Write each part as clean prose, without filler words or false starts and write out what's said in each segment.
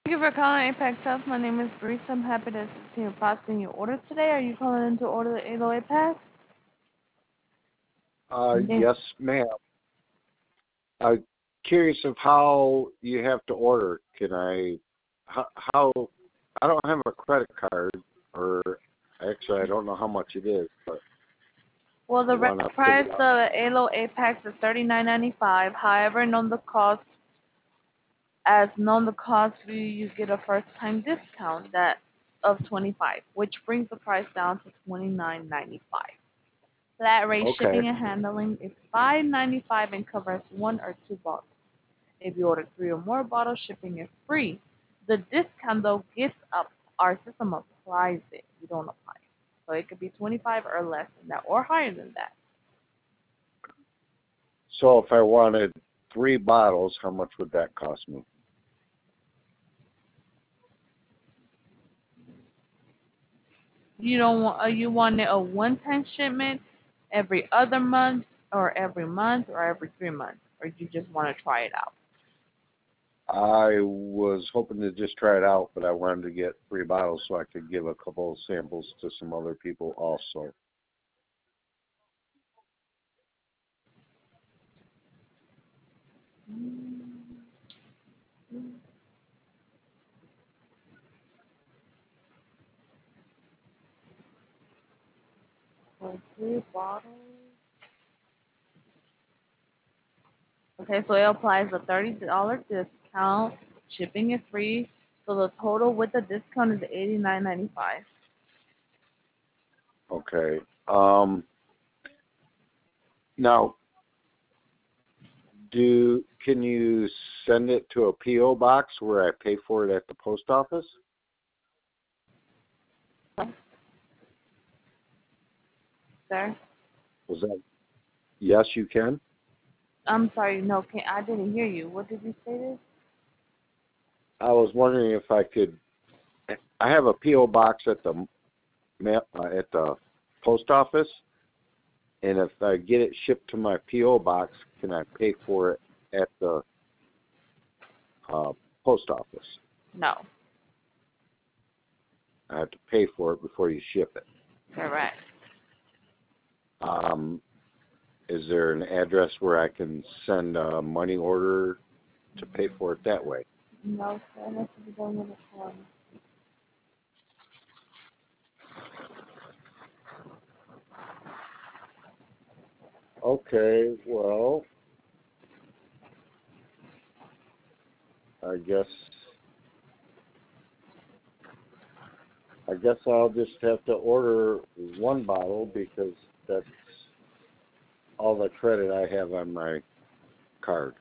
Thank you for calling Apex Health. My name is Bruce. I'm happy to assist you in processing your order today. Are you calling in to order the ALO Apex? Yes. Yes, ma'am. I'm curious of how you have to order. How, I don't have a credit card, or actually, I don't know how much it is, but Well, I the want regular to pick price it of up. the ALO Apex is $39.95. However, known the cost, you get a first time discount that of 25, which brings the price down to $29.95. Flat rate Okay, shipping and handling is $5.95 and covers one or two bottles. If you order three or more bottles, shipping is free. The discount though gets up. Our system applies it. You don't apply it. So it could be 25 or less than that or higher than that. so if I wanted 3 bottles, how much would that cost me? You don't want you want it a one-time shipment every other month or every month or every 3 months or you just want to try it out. I was hoping to just try it out, but I wanted to get 3 bottles so I could give a couple of samples to some other people also. For 3 bottles. Okay, so it applies a $30 discount. Shipping is free. So the total with the discount is $89.95. Okay. Now, can you send it to a PO box where I pay for it at the post office? Sir, Was that yes, you can? I'm sorry, no, I didn't hear you. What did you say this? I was wondering if I could. I have a PO box at the at the post office, and if I get it shipped to my PO box, can I pay for it at the uh, post office? No, I have to pay for it before you ship it. correct. Um, is there an address where I can send a money order to pay for it that way? No, sir, unless you don't want to call. Okay, well, I guess I guess I'll just have to order 1 bottle because that's all the credit I have on my card.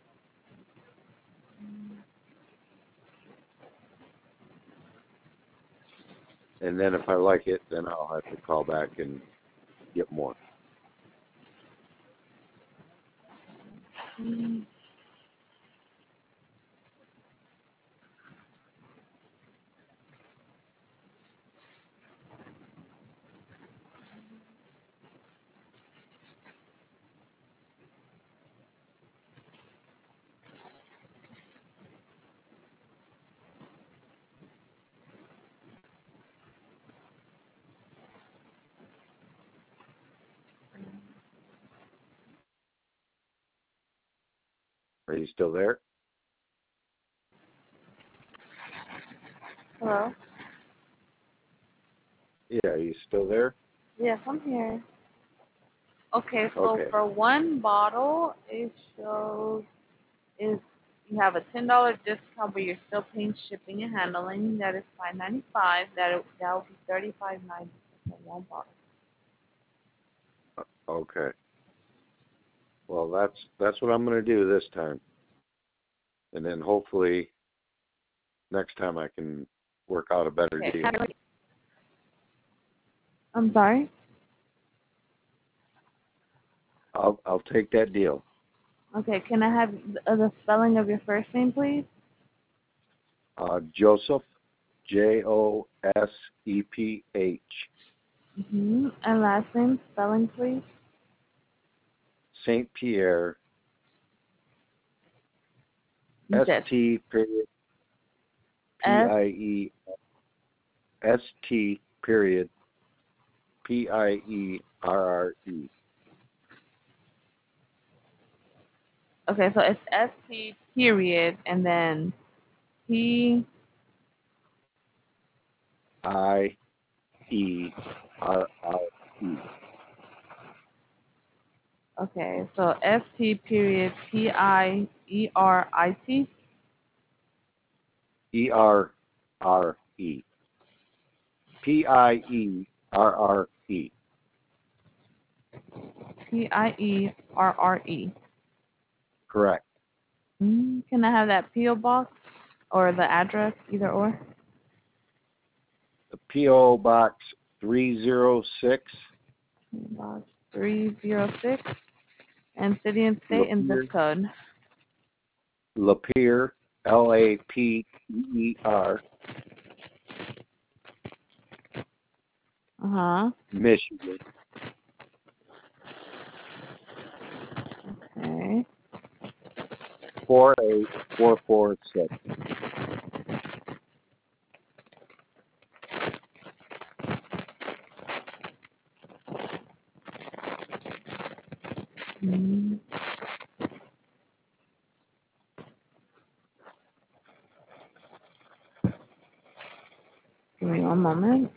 And then if I like it, then I'll have to call back and get more. Are you still there? Hello? Yeah, are you still there? Yes, I'm here. Okay, so Okay. for 1 bottle, it shows is you have a $10 discount, but you're still paying shipping and handling. That is $5.95. That will be $35.90 for 1 bottle. Okay. Well, that's what I'm going to do this time. And then hopefully next time I can work out a better Okay. deal. I'm sorry. I'll take that deal. Okay, can I have the spelling of your first name, please? Joseph, Joseph. And last name, spelling, please. Saint Pierre, You said ST period P-I-E-S-T period P-I-E-R-R-E. Okay, so it's ST period and then P. I-E-R-R-E. Okay, so ST period PIERIT. E-R-R-E. P-I-E-R-R-E. PIERRE. Correct. Can I have that PO box or the address, either or? The P.O. Box 306, Box 306 and city and state and zip Lapeer, code. Lapeer, Lapeer, Uh huh. Michigan, Okay. 48446. Mm, Give me one moment.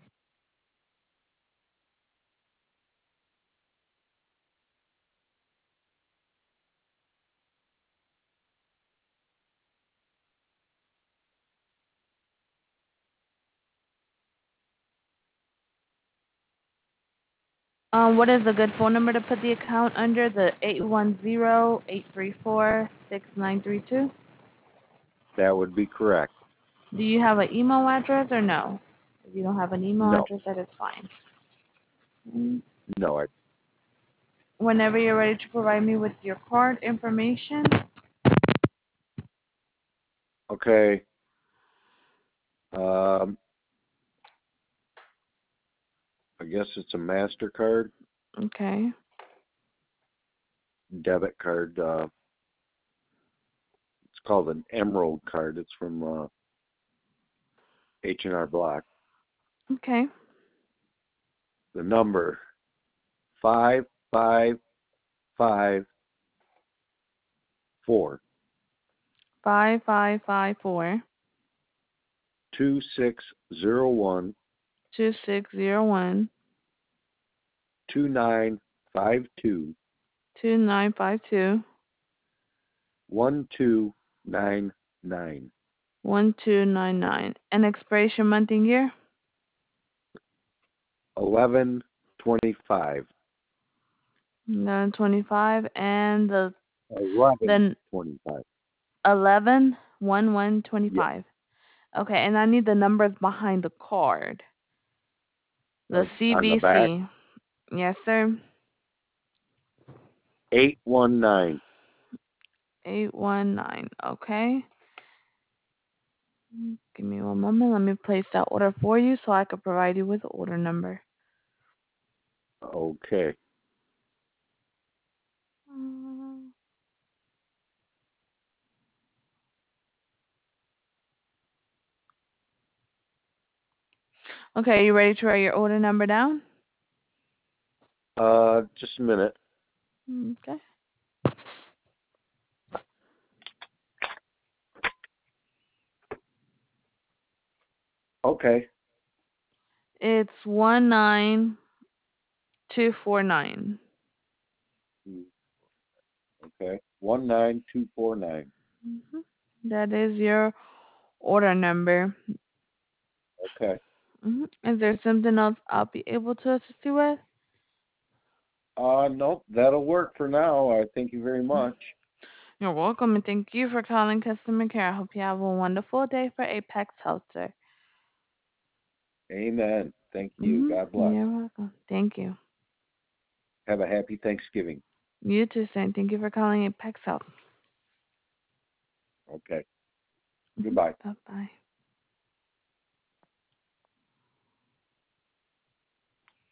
What is a good phone number to put the account under? The 810-834-6932. That would be correct. Do you have an email address or no? If you don't have an email No, address, that is fine. Mm, no. Whenever you're ready to provide me with your card information. Okay. Um, I guess it's a MasterCard Okay. debit card. It's called an Emerald card. It's from H&R Block. Okay. The number 5554 5554 2601 2601 2952 2952 1299. 1299. And expiration month and year? 1125. 1125 and the Eleven then twenty-five. 11 1 1 twenty Yeah. five. Okay, and I need the numbers behind the card. The On the back, CVC. Yes, sir. 819. 819. Okay. Give me one moment. Let me place that order for you so I can provide you with the order number. Okay. Mm. Okay, you ready to write your order number down? Just a minute. Okay. Okay. It's 19249. Okay. 19249. Mm-hmm. That is your order number. Okay. Is there something else I'll be able to assist you with? Nope, that'll work for now. I thank you very much. You're welcome, and thank you for calling customer care. I hope you have a wonderful day for Apex Health, sir. Amen. Thank you. God bless. You're welcome. Thank you. Have a happy Thanksgiving. You too, sir. And thank you for calling Apex Health. Okay. Goodbye. Bye bye.